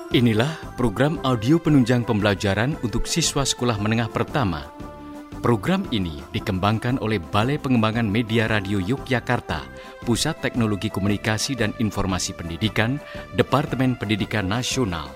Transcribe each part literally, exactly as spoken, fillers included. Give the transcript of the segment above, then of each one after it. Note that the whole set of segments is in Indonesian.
Inilah program audio penunjang pembelajaran untuk siswa sekolah menengah pertama. Program ini dikembangkan oleh Balai Pengembangan Media Radio Yogyakarta, Pusat Teknologi Komunikasi dan Informasi Pendidikan, Departemen Pendidikan Nasional.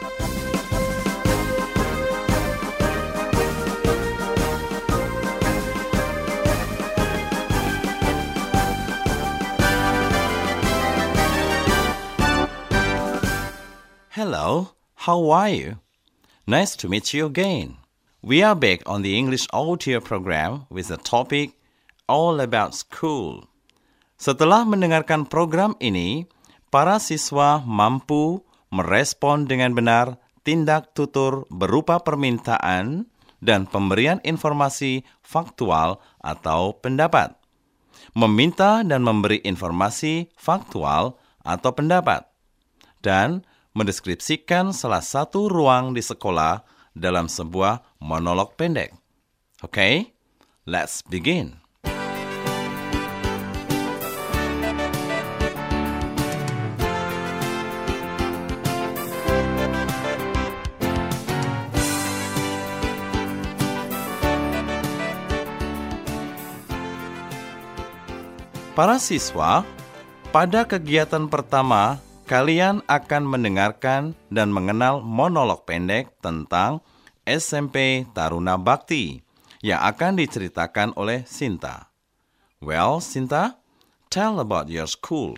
Hello, how are you? Nice to meet you again. We are back on the English audio program with the topic all about school. Setelah mendengarkan program ini, para siswa mampu merespon dengan benar tindak tutur berupa permintaan dan pemberian informasi faktual atau pendapat. Meminta dan memberi informasi faktual atau pendapat. Dan mendeskripsikan salah satu ruang di sekolah dalam sebuah monolog pendek. Okay, let's begin. Para siswa, pada kegiatan pertama, kalian akan mendengarkan dan mengenal monolog pendek tentang S M P Taruna Bakti yang akan diceritakan oleh Sinta. Well, Sinta, tell about your school.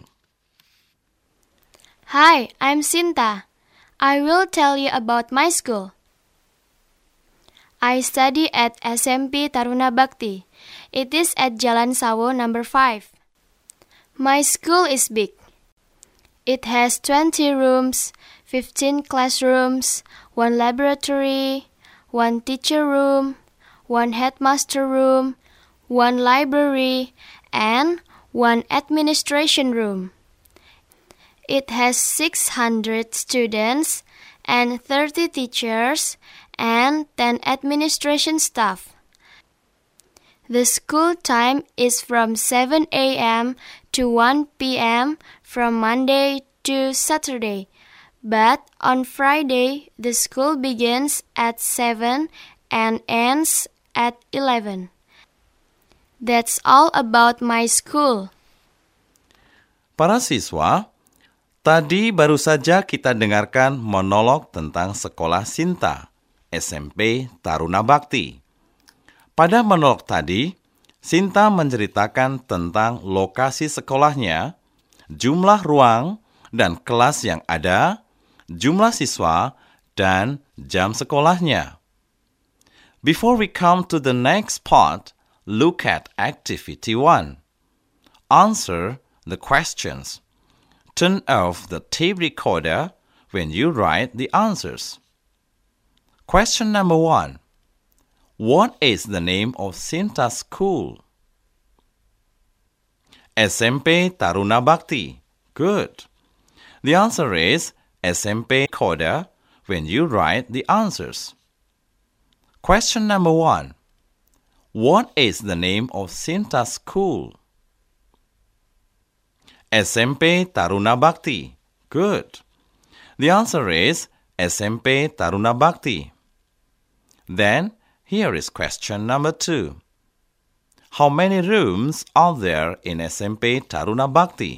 Hi, I'm Sinta. I will tell you about my school. I study at S M P Taruna Bakti. It is at Jalan Sawo number five. My school is big. It has twenty rooms, fifteen classrooms, one laboratory, one teacher room, one headmaster room, one library, and one administration room. It has six hundred students and thirty teachers and ten administration staff. The school time is from seven a.m. to one p.m. from Monday to Saturday. But on Friday, the school begins at seven and ends at eleven. That's all about my school. Para siswa, tadi baru saja kita dengarkan monolog tentang sekolah Sinta, S M P Taruna Bakti. Pada monolog tadi, Sinta menceritakan tentang lokasi sekolahnya, jumlah ruang dan kelas yang ada, jumlah siswa, dan jam sekolahnya. Before we come to the next part, look at activity one. Answer the questions. Turn off the tape recorder when you write the answers. Question number one. What is the name of Sinta's school? S M P Taruna Bakti. Good. The answer is S M P Koda when you write the answers. Question number one. What is the name of Sinta's school? S M P Taruna Bakti. Good. The answer is S M P Taruna Bakti. Then, here is question number two. How many rooms are there in S M P Taruna Bakti?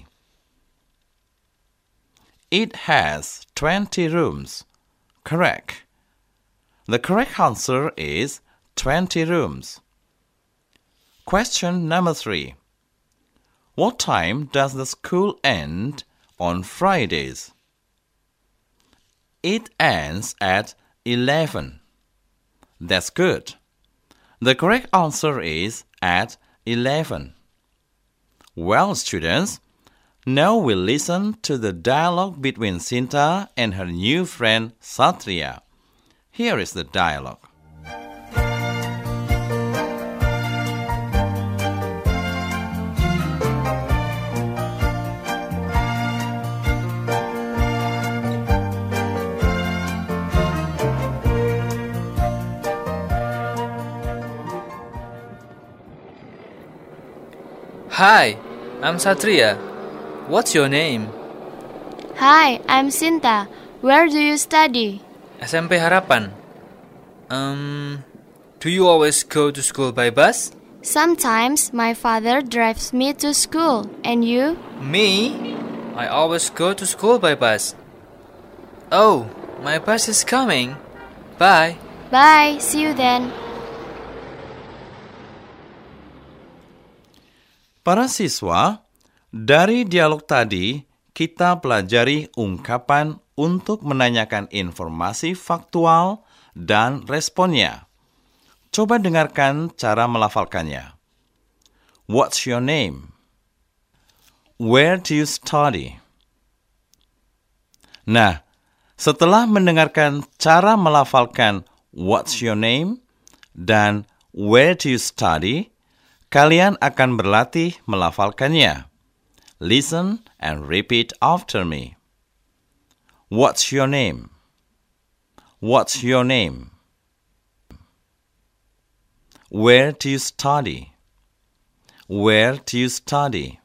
It has twenty rooms. Correct. The correct answer is twenty rooms. Question number three. What time does the school end on Fridays? It ends at eleven. That's good. The correct answer is at eleven. Well, students, now we'll listen to the dialogue between Sinta and her new friend Satria. Here is the dialogue. Hi, I'm Satria. What's your name? Hi, I'm Sinta. Where do you study? S M P Harapan. Um, do you always go to school by bus? Sometimes my father drives me to school. And you? Me? I always go to school by bus. Oh, my bus is coming. Bye. Bye, see you then. Para siswa, dari dialog tadi kita pelajari ungkapan untuk menanyakan informasi faktual dan responnya. Coba dengarkan cara melafalkannya. What's your name? Where do you study? Nah, setelah mendengarkan cara melafalkan what's your name dan where do you study, kalian akan berlatih melafalkannya. Listen and repeat after me. What's your name? What's your name? Where do you study? Where do you study?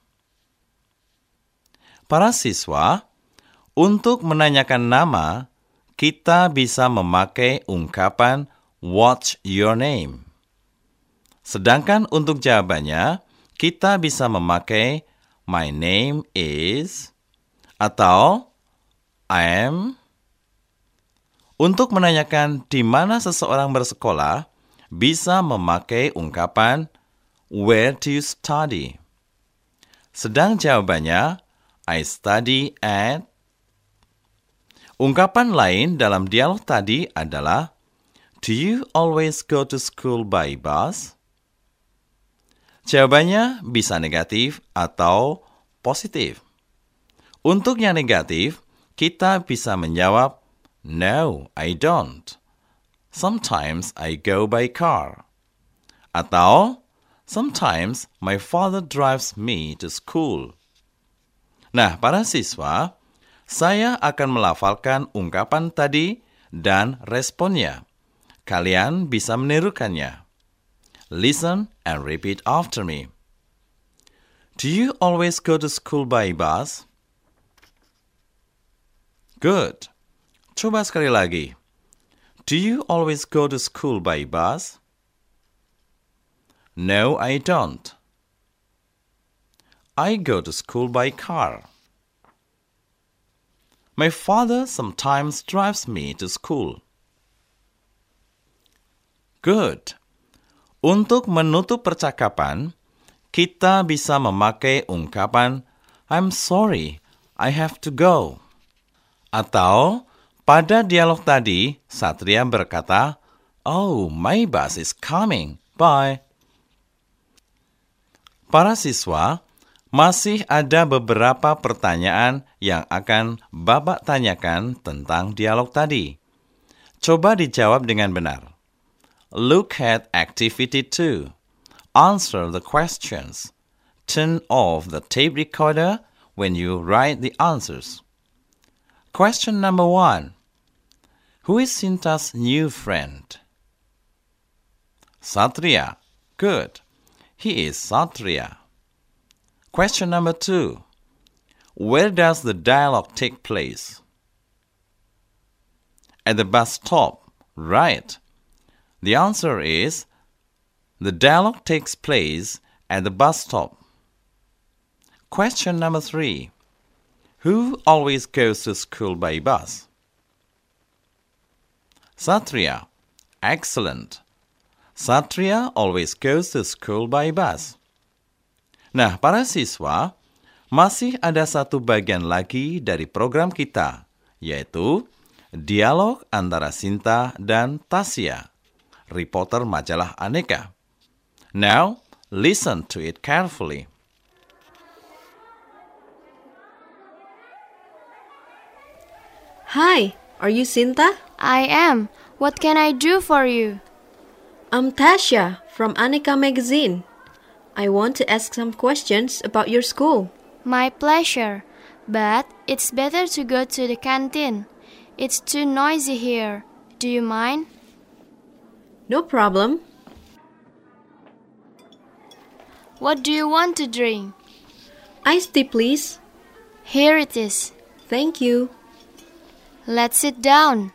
Para siswa, untuk menanyakan nama, kita bisa memakai ungkapan what's your name. Sedangkan untuk jawabannya, kita bisa memakai my name is atau I am. Untuk menanyakan di mana seseorang bersekolah, bisa memakai ungkapan where do you study? Sedang jawabannya I study at. Ungkapan lain dalam dialog tadi adalah do you always go to school by bus? Jawabannya bisa negatif atau positif. Untuk yang negatif, kita bisa menjawab no, I don't. Sometimes I go by car. Atau, sometimes my father drives me to school. Nah, para siswa, saya akan melafalkan ungkapan tadi dan responnya. Kalian bisa menirukannya. Listen and repeat after me. Do you always go to school by bus? Good. Coba sekali lagi. Do you always go to school by bus? No, I don't. I go to school by car. My father sometimes drives me to school. Good. Untuk menutup percakapan, kita bisa memakai ungkapan I'm sorry, I have to go. Atau pada dialog tadi, Satria berkata, oh, my bus is coming. Bye. Para siswa, masih ada beberapa pertanyaan yang akan Babak tanyakan tentang dialog tadi. Coba dijawab dengan benar. Look at activity two. Answer the questions. Turn off the tape recorder when you write the answers. Question number one. Who is Sinta's new friend? Satria. Good. He is Satria. Question number two. Where does the dialogue take place? At the bus stop. Right. The answer is, the dialogue takes place at the bus stop. Question number three. Who always goes to school by bus? Satria. Excellent. Satria always goes to school by bus. Nah, para siswa, masih ada satu bagian lagi dari program kita, yaitu dialog antara Sinta dan Tasya, reporter majalah Aneka. Now, listen to it carefully. Hi, are you Sinta? I am. What can I do for you? I'm Tasya from Aneka magazine. I want to ask some questions about your school. My pleasure. But it's better to go to the canteen. It's too noisy here. Do you mind? No problem. What do you want to drink? Iced tea, please. Here it is. Thank you. Let's sit down.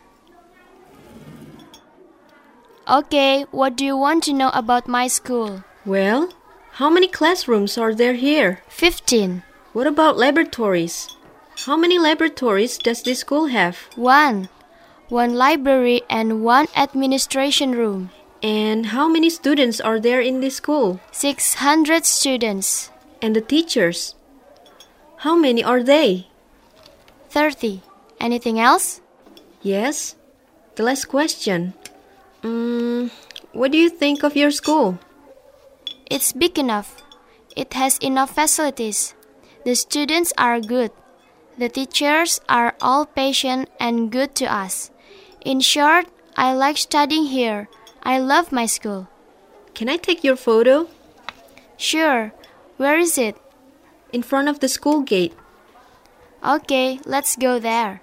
Okay, what do you want to know about my school? Well, how many classrooms are there here? Fifteen. What about laboratories? How many laboratories does this school have? One. One library and one administration room. And how many students are there in this school? Six hundred students. And the teachers? How many are they? Thirty. Anything else? Yes. The last question. Um, what do you think of your school? It's big enough. It has enough facilities. The students are good. The teachers are all patient and good to us. In short, I like studying here. I love my school. Can I take your photo? Sure. Where is it? In front of the school gate. Okay, let's go there.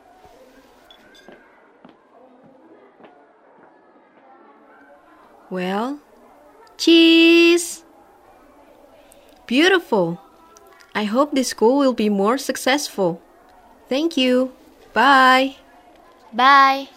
Well, cheese! Beautiful! I hope this school will be more successful. Thank you. Bye. Bye.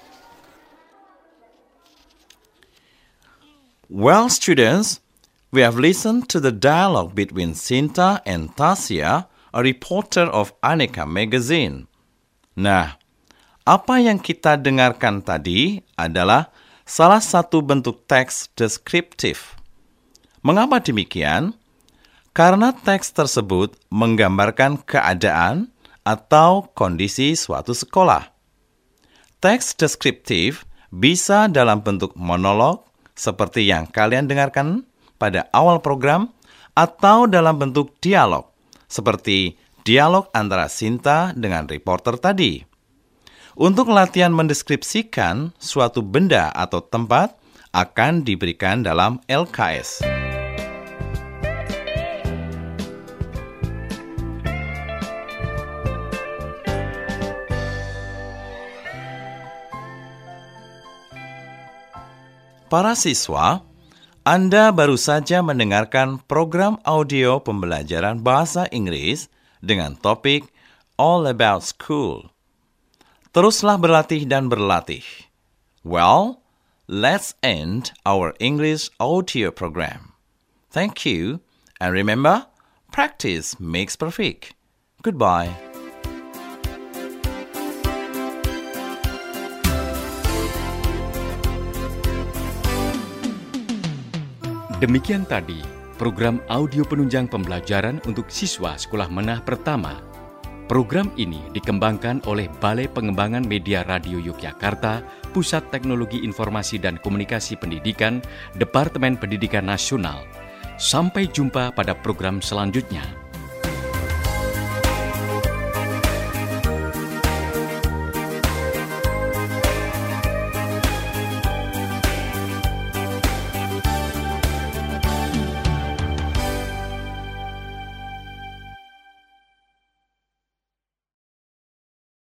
Well, students, we have listened to the dialogue between Sinta and Tasya, a reporter of Aneka Magazine. Nah, apa yang kita dengarkan tadi adalah salah satu bentuk teks deskriptif. Mengapa demikian? Karena teks tersebut menggambarkan keadaan atau kondisi suatu sekolah. Teks deskriptif bisa dalam bentuk monolog seperti yang kalian dengarkan pada awal program atau dalam bentuk dialog seperti dialog antara Sinta dengan reporter tadi. Untuk latihan mendeskripsikan suatu benda atau tempat akan diberikan dalam L K S. Para siswa, Anda baru saja mendengarkan program audio pembelajaran bahasa Inggris dengan topik All About School. Teruslah berlatih dan berlatih. Well, let's end our English audio program. Thank you, and remember, practice makes perfect. Goodbye. Demikian tadi program audio penunjang pembelajaran untuk siswa Sekolah Menengah Pertama. Program ini dikembangkan oleh Balai Pengembangan Media Radio Yogyakarta, Pusat Teknologi Informasi dan Komunikasi Pendidikan, Departemen Pendidikan Nasional. Sampai jumpa pada program selanjutnya.